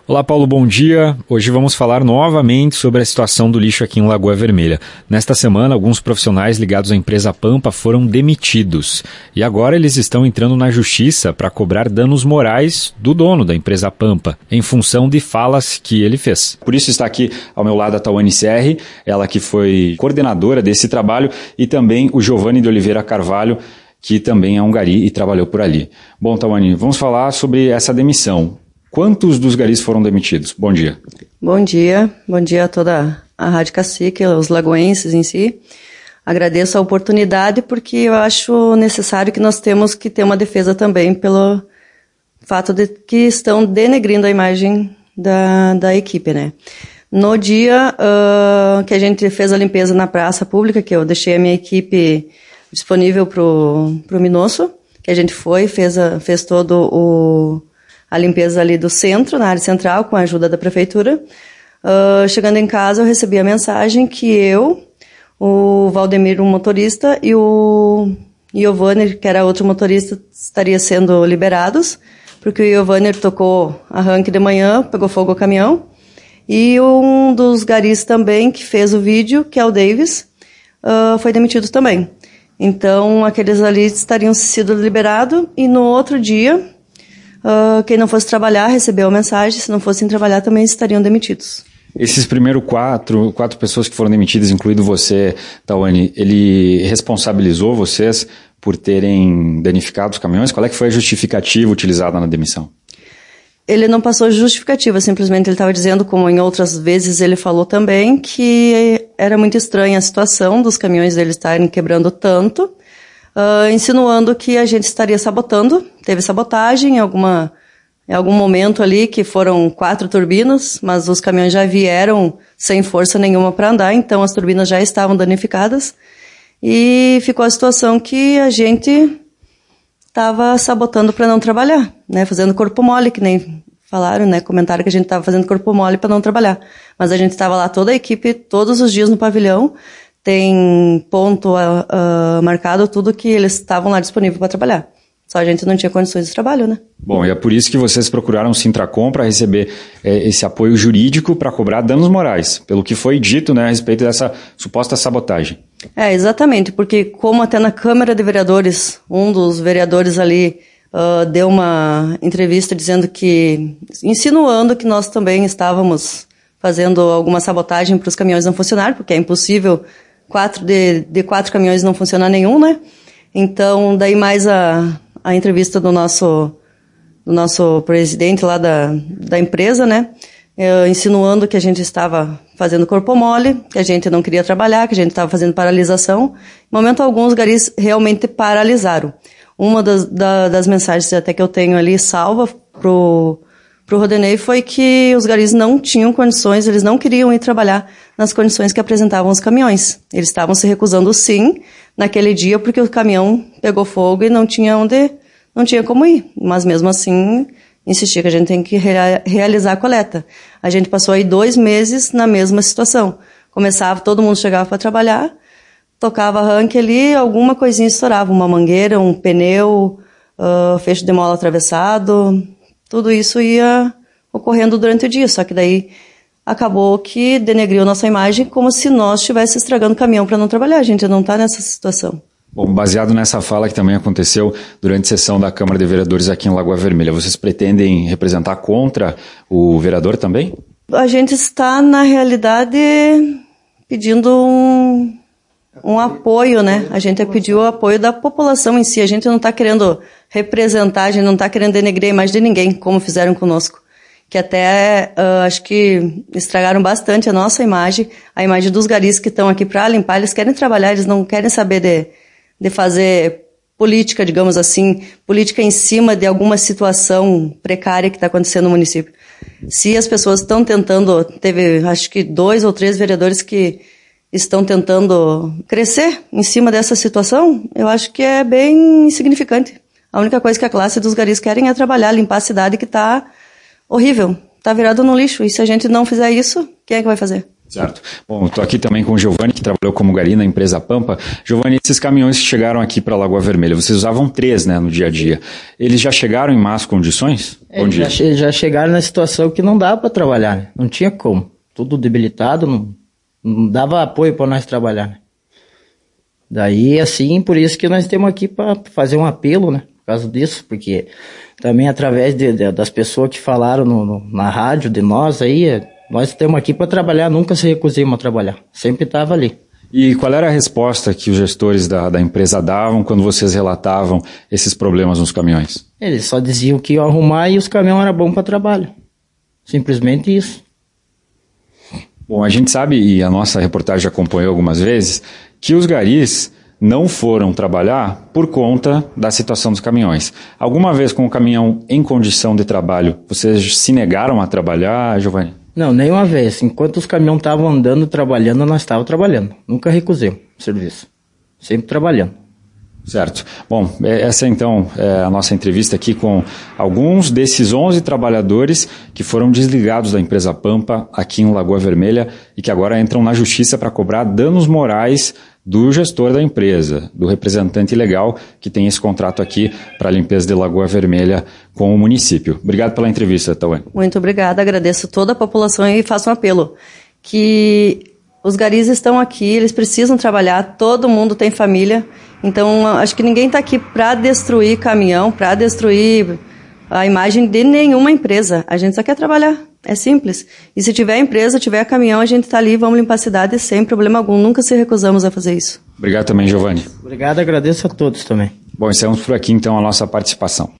Olá, Paulo, bom dia. Hoje vamos falar novamente sobre a situação do lixo aqui em Lagoa Vermelha. Nesta semana, alguns profissionais ligados à empresa Pampa foram demitidos. E agora eles estão entrando na justiça para cobrar danos morais do dono da empresa Pampa, em função de falas que ele fez. Por isso está aqui ao meu lado a Tawane Serri, ela que foi coordenadora desse trabalho, e também o Giovanni de Oliveira Carvalho, que também é um gari e trabalhou por ali. Bom, Tawane, vamos falar sobre essa demissão. Quantos dos garis foram demitidos? Bom dia. Bom dia a toda a Rádio Cacique, os lagoenses em si. Agradeço a oportunidade porque eu acho necessário que nós temos que ter uma defesa também pelo fato de que estão denegrindo a imagem da equipe, né? No dia que a gente fez a limpeza na praça pública, que eu deixei a minha equipe disponível pro Minosso, que a gente fez todo a limpeza ali do centro, na área central, com a ajuda da prefeitura. Chegando em casa, eu recebi a mensagem que eu, o Valdemir, um motorista, e o Giovanni, que era outro motorista, estaria sendo liberados, porque o Giovanni tocou arranque de manhã, pegou fogo ao caminhão, e um dos garis também, que fez o vídeo, que é o Davis, foi demitido também. Então, aqueles ali estariam sido liberados, e no outro dia, quem não fosse trabalhar recebeu a mensagem, se não fossem trabalhar também estariam demitidos. Esses primeiros quatro pessoas que foram demitidas, incluindo você, Tawane, ele responsabilizou vocês por terem danificado os caminhões? Qual é que foi a justificativa utilizada na demissão? Ele não passou justificativa, simplesmente ele estava dizendo, como em outras vezes ele falou também, que era muito estranha a situação dos caminhões deles estarem quebrando tanto, insinuando que a gente estaria sabotando. Teve sabotagem em algum momento ali, que foram 4 turbinas, mas os caminhões já vieram sem força nenhuma para andar, então as turbinas já estavam danificadas, e ficou a situação que a gente estava sabotando para não trabalhar, né, fazendo corpo mole, que nem falaram, né, comentaram que a gente estava fazendo corpo mole para não trabalhar, mas a gente estava lá, toda a equipe, todos os dias no pavilhão, tem ponto marcado, tudo que eles estavam lá disponíveis para trabalhar. Só a gente não tinha condições de trabalho, né? Bom, e é por isso que vocês procuraram o Sintracom para receber esse apoio jurídico para cobrar danos morais, pelo que foi dito, né, a respeito dessa suposta sabotagem. Exatamente, porque como até na Câmara de Vereadores, um dos vereadores ali deu uma entrevista insinuando que nós também estávamos fazendo alguma sabotagem para os caminhões não funcionarem, porque é impossível 4 caminhões não funcionar nenhum, né? Então, daí mais a entrevista do nosso presidente lá da empresa, né? Insinuando que a gente estava fazendo corpo mole, que a gente não queria trabalhar, que a gente estava fazendo paralisação. Em momento algum, os garis realmente paralisaram. Uma das mensagens até que eu tenho ali salva pro Rodenei foi que os garis não tinham condições, eles não queriam ir trabalhar nas condições que apresentavam os caminhões. Eles estavam se recusando sim naquele dia porque o caminhão pegou fogo e não tinha como ir. Mas mesmo assim, insistia que a gente tem que realizar a coleta. A gente passou aí 2 meses na mesma situação. Começava, todo mundo chegava para trabalhar, tocava arranque ali, alguma coisinha estourava, uma mangueira, um pneu, fecho de mola atravessado. Tudo isso ia ocorrendo durante o dia, só que daí acabou que denegriu nossa imagem como se nós estivéssemos estragando o caminhão para não trabalhar. A gente não está nessa situação. Bom, baseado nessa fala que também aconteceu durante a sessão da Câmara de Vereadores aqui em Lagoa Vermelha, vocês pretendem representar contra o vereador também? A gente está, na realidade, pedindo um apoio, né? A gente pediu o apoio da população em si. A gente não está querendo representar, a gente não está querendo denegrir a imagem de ninguém, como fizeram conosco. Que até acho que estragaram bastante a nossa imagem, a imagem dos garis que estão aqui para limpar. Eles querem trabalhar, eles não querem saber de fazer política, digamos assim, política em cima de alguma situação precária que está acontecendo no município. Se as pessoas estão tentando, teve acho que 2 ou 3 vereadores que estão tentando crescer em cima dessa situação, eu acho que é bem insignificante. A única coisa que a classe dos garis querem é trabalhar, limpar a cidade que está horrível, está virado no lixo. E se a gente não fizer isso, quem é que vai fazer? Certo. Bom, estou aqui também com o Giovanni, que trabalhou como gari na empresa Pampa. Giovanni, esses caminhões que chegaram aqui para a Lagoa Vermelha, vocês usavam 3, né, no dia a dia. Eles já chegaram em más condições? Eles já chegaram na situação que não dava para trabalhar, né? Não tinha como. Tudo debilitado, não dava apoio para nós trabalhar, né? Daí, assim, por isso que nós temos aqui para fazer um apelo, né? Por causa disso, porque também através das pessoas que falaram na rádio de nós aí, nós estamos aqui para trabalhar, nunca se recusamos a trabalhar, sempre estava ali. E qual era a resposta que os gestores da empresa davam quando vocês relatavam esses problemas nos caminhões? Eles só diziam que iam arrumar e os caminhões eram bons para trabalho, simplesmente isso. Bom, a gente sabe, e a nossa reportagem acompanhou algumas vezes, que os garis não foram trabalhar por conta da situação dos caminhões. Alguma vez com o caminhão em condição de trabalho, vocês se negaram a trabalhar, Giovanni? Não, nenhuma vez. Enquanto os caminhões estavam andando, trabalhando, nós estávamos trabalhando. Nunca recusemos o serviço. Sempre trabalhando. Certo. Bom, essa então é a nossa entrevista aqui com alguns desses 11 trabalhadores que foram desligados da empresa Pampa aqui em Lagoa Vermelha e que agora entram na justiça para cobrar danos morais do gestor da empresa, do representante legal que tem esse contrato aqui para a limpeza de Lagoa Vermelha com o município. Obrigado pela entrevista, Tauane. Muito obrigada, agradeço toda a população e faço um apelo que os garis estão aqui, eles precisam trabalhar, todo mundo tem família, então acho que ninguém está aqui para destruir caminhão, para destruir a imagem de nenhuma empresa, a gente só quer trabalhar. É simples. E se tiver empresa, tiver caminhão, a gente está ali, vamos limpar a cidade sem problema algum. Nunca se recusamos a fazer isso. Obrigado também, Giovanni. Obrigado, agradeço a todos também. Bom, encerramos por aqui então a nossa participação.